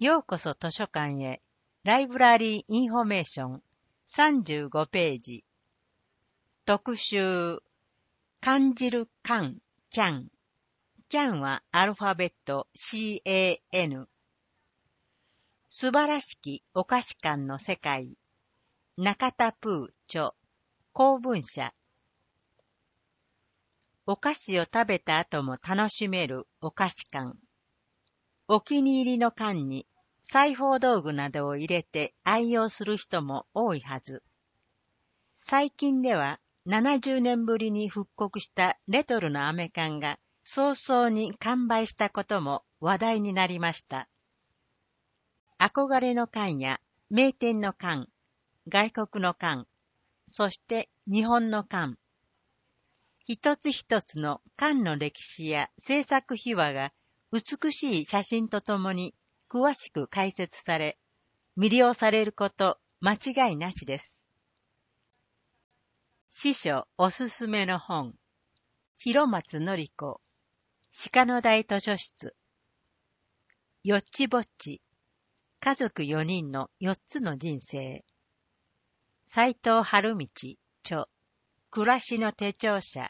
ようこそ図書館へ。ライブラリーインフォメーション35ページ。特集。感じる感、CAN。CAN はアルファベット CAN。素晴らしきお菓子館の世界。中田プー著。公文社。お菓子を食べた後も楽しめるお菓子館。お気に入りの缶に裁縫道具などを入れて愛用する人も多いはず。最近では70年ぶりに復刻したレトロなアメ缶が早々に完売したことも話題になりました。憧れの缶や名店の缶、外国の缶、そして日本の缶。一つ一つの缶の歴史や制作秘話が美しい写真とともに詳しく解説され、魅了されること間違いなしです。司書おすすめの本。広松典子。鹿の台図書室。よっちぼっち。家族4人の4つの人生。斉藤春道。著。暮らしの手帳者。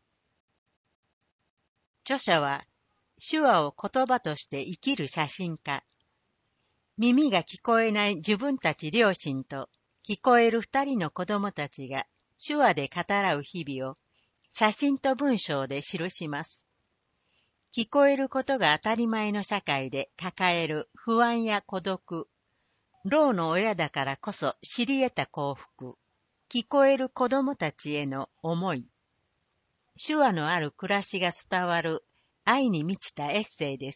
著者は、手話を言葉として生きる写真家。耳が聞こえない自分たち両親と聞こえる2人の子供たちが手話で語らう日々を写真と文章で記します。聞こえることが当たり前の社会で抱える不安や孤独、ろうの親だからこそ知り得た幸福、聞こえる子供たちへの思い、手話のある暮らしが伝わる愛に満ちたエッセイです。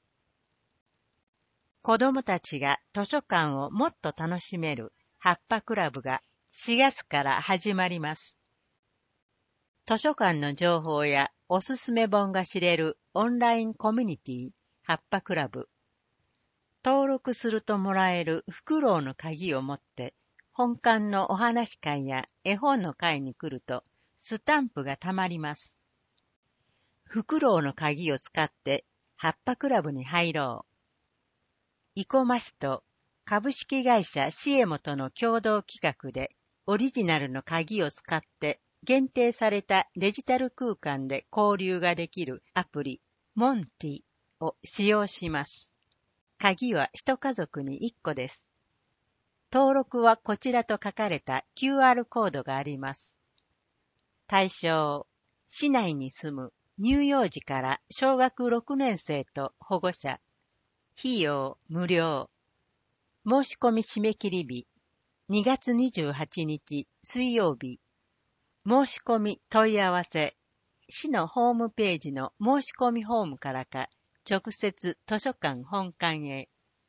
子供たちが図書館をもっと楽しめる葉っぱクラブが4月から始まります。図書館の情報やおすすめ本が知れるオンラインコミュニティ葉っぱクラブ。登録するともらえるフクロウの鍵を持って本館のお話会や絵本の会に来るとスタンプがたまります。フクロウの鍵を使って葉っぱクラブに入ろう。生駒市と株式会社シエモとの共同企画でオリジナルの鍵を使って限定されたデジタル空間で交流ができるアプリモンティを使用します。鍵は一家族に1個です。登録はこちらと書かれた QR コードがあります。対象、市内に住む乳幼児から小学6年生と保護者。費用無料。申し込み締め切り日、2月28日水曜日。申し込み問い合わせ、市のホームページの申し込みフォームからか、直接図書館本館へ。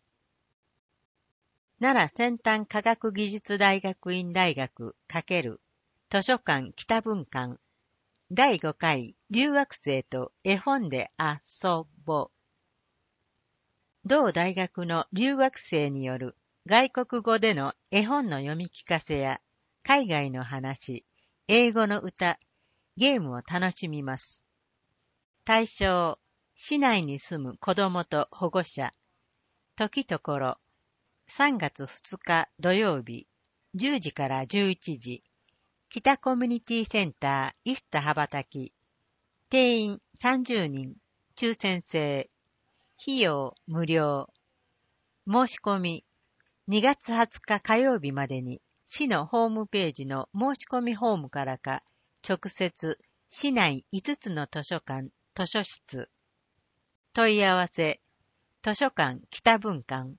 奈良先端科学技術大学院大学×図書館北文館第5回留学生と絵本で遊ぼう。同大学の留学生による外国語での絵本の読み聞かせや海外の話、英語の歌、ゲームを楽しみます。対象、市内に住む子供と保護者。時ところ、3月2日土曜日、10時から11時、北コミュニティセンターイスタ羽ばたき。定員30人、抽選制。費用無料。申し込み、2月20日火曜日までに市のホームページの申し込みフォームからか、直接市内5つの図書館、図書室。問い合わせ、図書館北文館。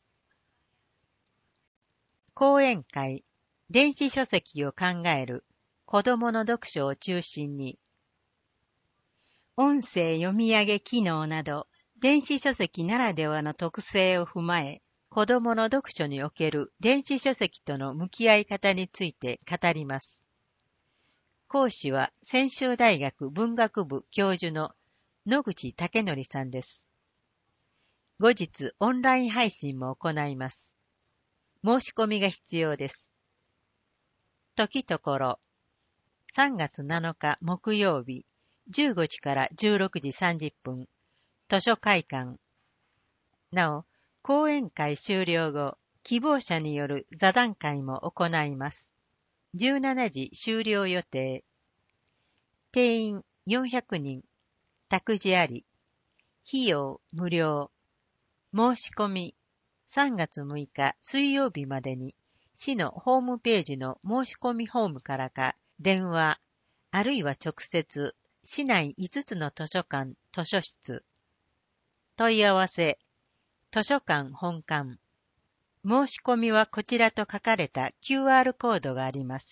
講演会、電子書籍を考える子どもの読書を中心に、音声読み上げ機能など、電子書籍ならではの特性を踏まえ、子どもの読書における電子書籍との向き合い方について語ります。講師は専修大学文学部教授の野口武則さんです。後日オンライン配信も行います。申し込みが必要です。時ところ、3月7日木曜日、15時から16時30分、図書会館。なお、 講演会終了後、希望者による座談会も行います。17時終了予定。定員400人。託児あり。費用無料。申し込み3月6日水曜日までに市のホームページの申し込みフォームからか電話、あるいは直接市内5つの図書館、図書室。問い合わせ、図書館本館。申し込みはこちらと書かれた QR コードがあります。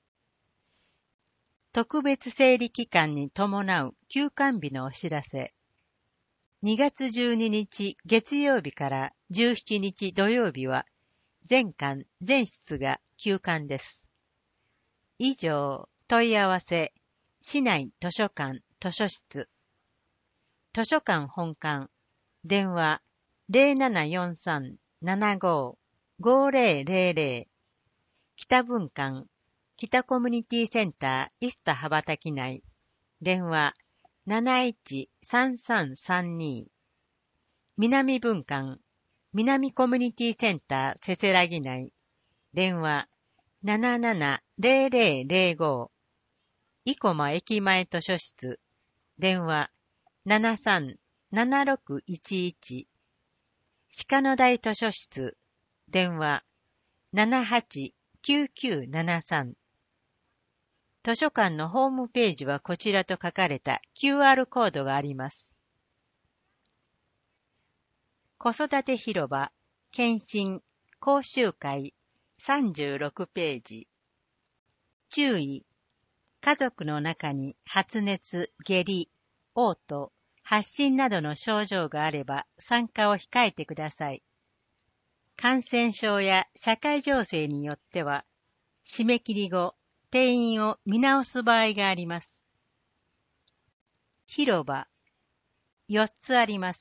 特別整理期間に伴う休館日のお知らせ。2月12日月曜日から17日土曜日は全館全室が休館です。以上、問い合わせ、市内図書館、図書室。図書館本館、電話0743-75-5000。北分館、北コミュニティセンター、イスタ羽ばたき内。電話713332。南分館、南コミュニティセンター、せせらぎ内。電話770005。生駒駅前図書室。電話737611。鹿野台図書室。電話789973。図書館のホームページはこちらと書かれた QR コードがあります。子育て広場、検診、講習会、36ページ。注意。家族の中に発熱、下痢、嘔吐、発疹などの症状があれば参加を控えてください。感染症や社会情勢によっては、締め切り後、定員を見直す場合があります。広場、4つあります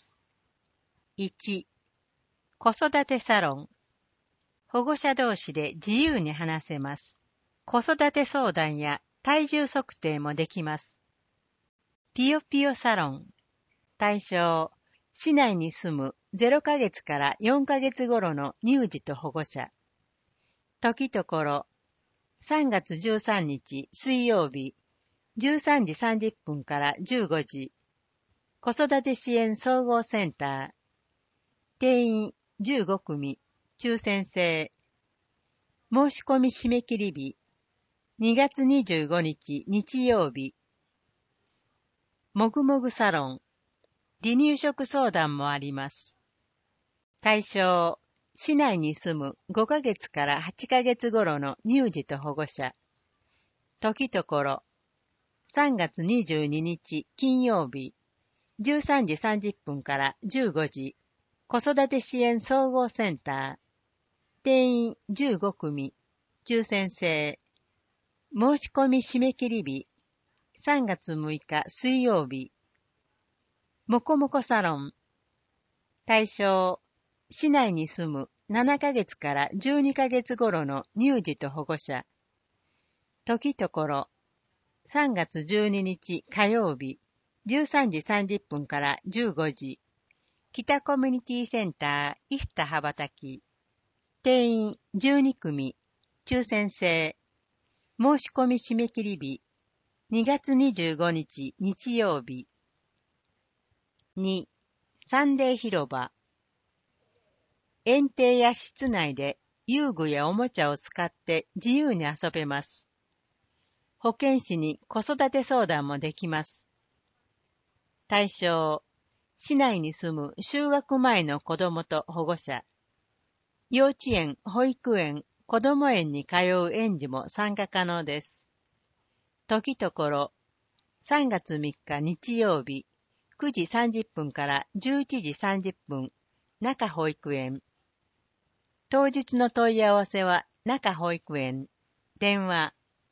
。1、子育てサロン。保護者同士で自由に話せます。子育て相談や体重測定もできます。ピヨピヨサロン。対象、市内に住む0ヶ月から4ヶ月頃の乳児と保護者。時ところ、3月13日水曜日、13時30分から15時。子育て支援総合センター。定員15組、抽選制。申し込み締め切り日、2月25日日曜日。もぐもぐサロン。離乳食相談もあります。対象、市内に住む5ヶ月から8ヶ月頃の乳児と保護者。時ところ、3月22日金曜日、13時30分から15時、子育て支援総合センター。定員15組、抽選制。申し込み締め切り日、3月6日水曜日。もこもこサロン。対象、市内に住む7ヶ月から12ヶ月頃の乳児と保護者。時ところ、3月12日火曜日、13時30分から15時。北コミュニティセンター、イスタ羽ばたき。定員12組、抽選制。申し込み締め切り日、2月25日日曜日。2、サンデー広場。園庭や室内で遊具やおもちゃを使って自由に遊べます。保健師に子育て相談もできます。対象、市内に住む就学前の子どもと保護者。幼稚園、保育園、子ども園に通う園児も参加可能です。時ところ、3月3日日曜日、9時30分から11時30分、中保育園。当日の問い合わせは中保育園。電話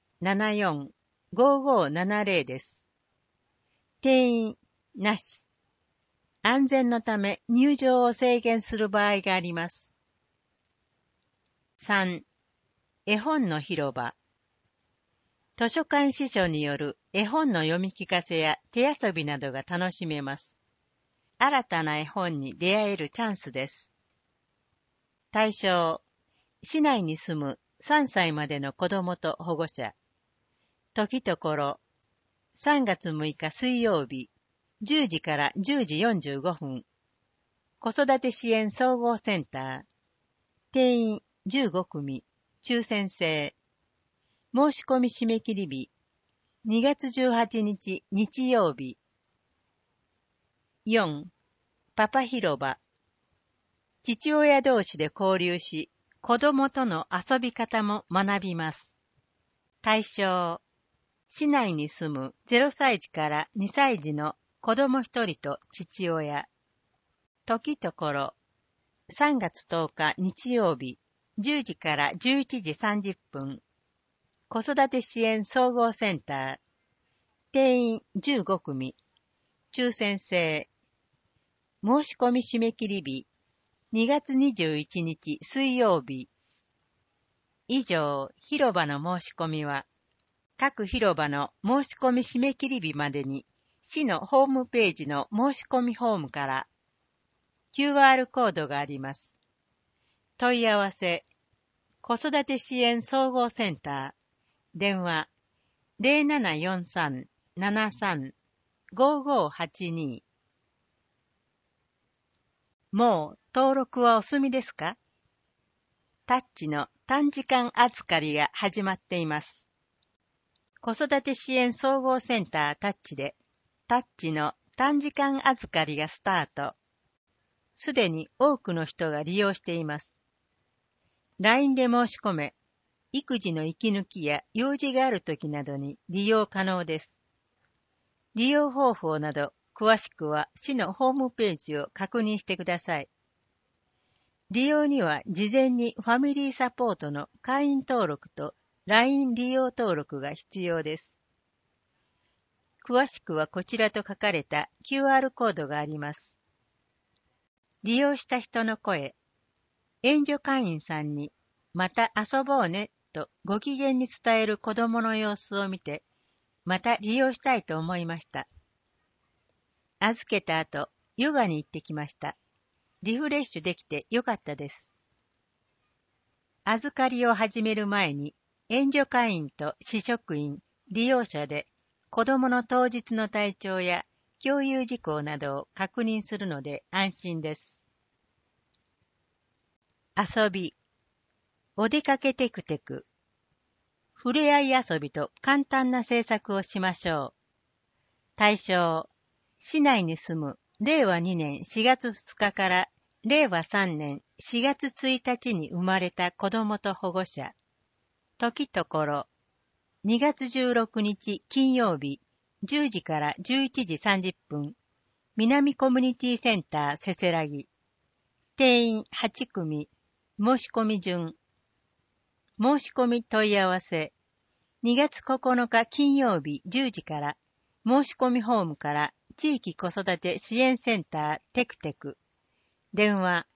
74-5570です。定員なし。安全のため入場を制限する場合があります。3、絵本の広場。図書館司書による絵本の読み聞かせや手遊びなどが楽しめます。新たな絵本に出会えるチャンスです。 対象、市内に住む3歳までの子供と保護者。時ところ、3月6日水曜日、10時から10時45分。子育て支援総合センター。定員15組、抽選制。申し込み締め切り日、2月18日日曜日。4. パパ広場。父親同士で交流し、子供との遊び方も学びます。対象、市内に住む0歳児から2歳児の子供1人と父親。時ところ、3月10日日曜日、10時から11時30分。子育て支援総合センター。定員15組。抽選制。申し込み締め切り日。2月21日水曜日。以上、広場の申し込みは、各広場の申し込み締め切り日までに、市のホームページの申し込みフォームから、QR コードがあります。問い合わせ、子育て支援総合センター、電話、0743-73-5582。もう登録はお済みですか？タッチの短時間預かりが始まっています。子育て支援総合センタータッチで、タッチの短時間預かりがスタート。すでに多くの人が利用しています。LINE で申し込め、育児の息抜きや用事があるときなどに利用可能です。利用方法など詳しくは市のホームページを確認してください。利用には事前にファミリーサポートの会員登録と LINE 利用登録が必要です。詳しくはこちらと書かれた QR コードがあります。利用した人の声、援助会員さんにまた遊ぼうねとご機嫌に伝える子供の様子を見て、また利用したいと思いました。預けた後、ヨガに行ってきました。リフレッシュできてよかったです。預かりを始める前に、援助会員と市職員、利用者で子供の当日の体調や共有事項などを確認するので安心です。遊び。お出かけテクテク。触れ合い遊びと簡単な制作をしましょう。対象。市内に住む令和2年4月2日から令和3年4月1日に生まれた子供と保護者。時ところ。2月16日金曜日10時から11時30分。南コミュニティセンターせせらぎ。定員8組。申し込み順。申し込み問い合わせ。2月9日金曜日10時から申し込みフォームから地域子育て支援センターテクテク。電話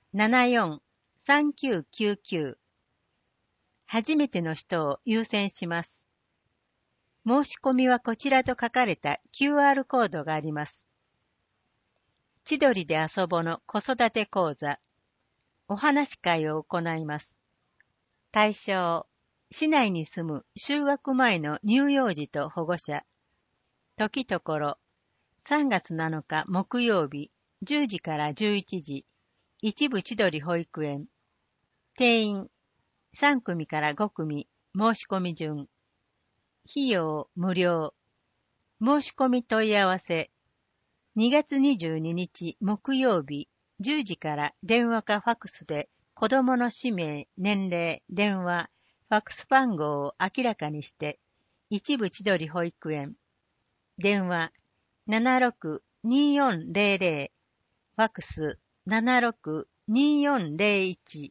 74-3999。初めての人を優先します。申し込みはこちらと書かれた QR コードがあります。千鳥で遊ぼの子育て講座。お話会を行います。対象。市内に住む就学前の乳幼児と保護者。時ところ。3月7日木曜日10時から11時。一部千鳥保育園。定員3組から5組。申し込み順。費用無料。申し込み問い合わせ。2月22日木曜日10時から電話かファクスで子供の氏名、年齢、電話、ファクス番号を明らかにして、一部千鳥保育園。電話76-2400。ファクス76-2401。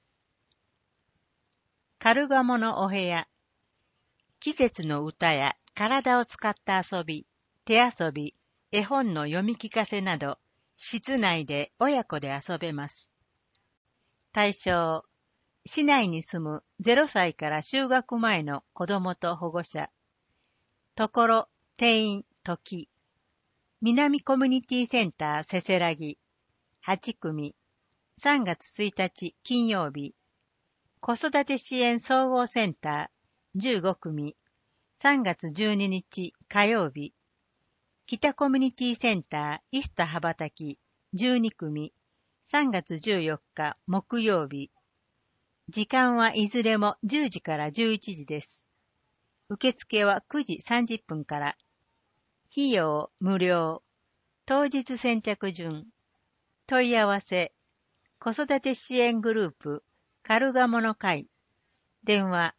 カルガモのお部屋。季節の歌や体を使った遊び、手遊び、絵本の読み聞かせなど、室内で親子で遊べます。対象。市内に住む0歳から就学前の子供と保護者。ところ、定員、時。南コミュニティセンターせせらぎ。8組。 3月1日金曜日、子育て支援総合センター15組、3月12日火曜日、北コミュニティセンターイスタ羽ばたき12組、3月14日木曜日。時間はいずれも10時から11時です。受付は9時30分から。費用無料。当日先着順。問い合わせ。子育て支援グループカルガモの会。電話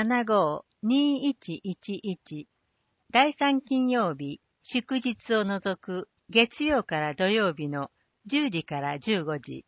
75-2111。第3金曜日、祝日を除く月曜から土曜日の10時から15時。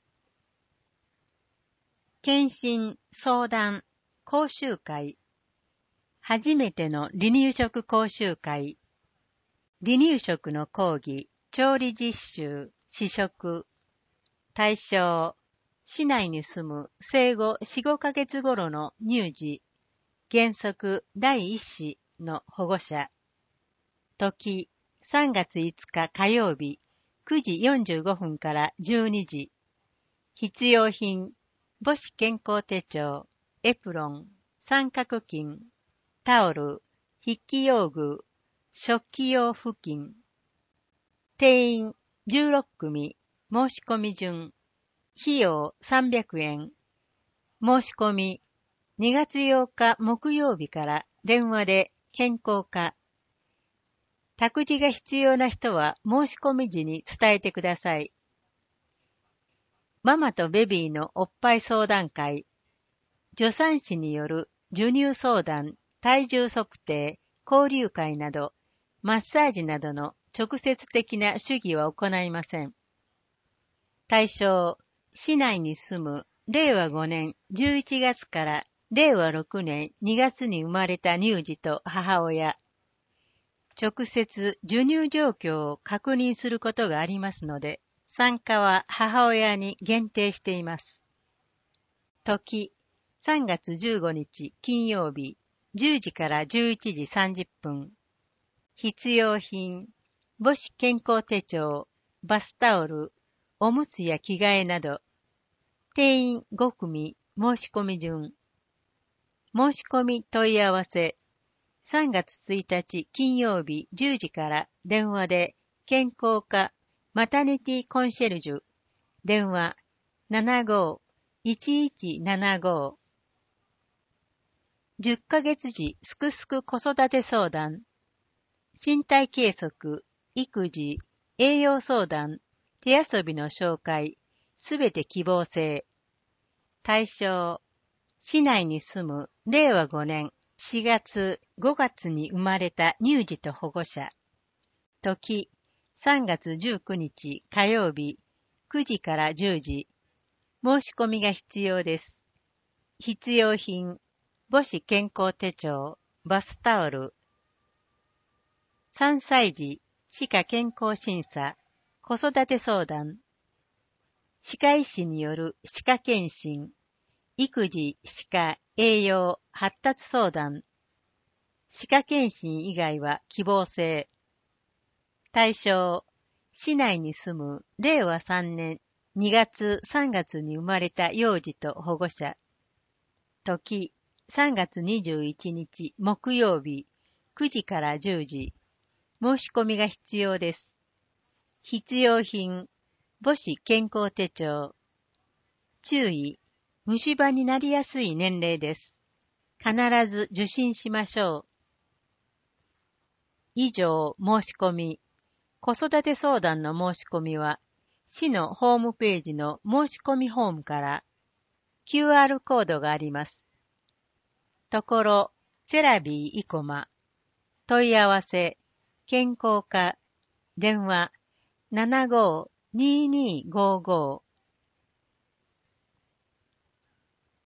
検診、相談、講習会。初めての離乳食講習会。離乳食の講義、調理実習、試食。対象、市内に住む生後4、5ヶ月頃の乳児。原則第一子の保護者。時、3月5日火曜日、9時45分から12時。必要品、母子健康手帳、エプロン、三角巾、タオル、筆記用具、食器用布巾。定員16組、申し込み順。費用300円。申し込み、2月8日木曜日から電話で健康課。託児が必要な人は申し込み時に伝えてください。ママとベビーのおっぱい相談会。助産師による授乳相談、体重測定、交流会など、マッサージなどの直接的な主義は行いません。対象、市内に住む令和5年11月から令和6年2月に生まれた乳児と母親。直接授乳状況を確認することがありますので、参加は母親に限定しています。時、3月15日金曜日、10時から11時30分。必要品、母子健康手帳、バスタオル、おむつや着替えなど。定員5組、申し込み順。申し込み問い合わせ。3月1日金曜日10時から電話で健康課マタニティコンシェルジュ。電話75-1175。10ヶ月時すくすく子育て相談。身体計測、育児、栄養相談、手遊びの紹介、すべて希望制。対象、市内に住む令和5年4月、5月に生まれた乳児と保護者。時、3月19日火曜日、9時から10時。申し込みが必要です。必要品、母子健康手帳、バスタオル。3歳児、歯科健康審査、子育て相談。歯科医師による歯科検診。育児、歯科、栄養、発達相談。歯科検診以外は希望制。対象、市内に住む令和3年2月3月に生まれた幼児と保護者。時、3月21日木曜日、9時から10時。申し込みが必要です。必要品、母子健康手帳。注意、虫歯になりやすい年齢です。必ず受診しましょう。以上、申し込み。子育て相談の申し込みは、市のホームページの申し込みフォームから QR コードがあります。ところ、セラビー生駒。問い合わせ、健康課、電話75-2255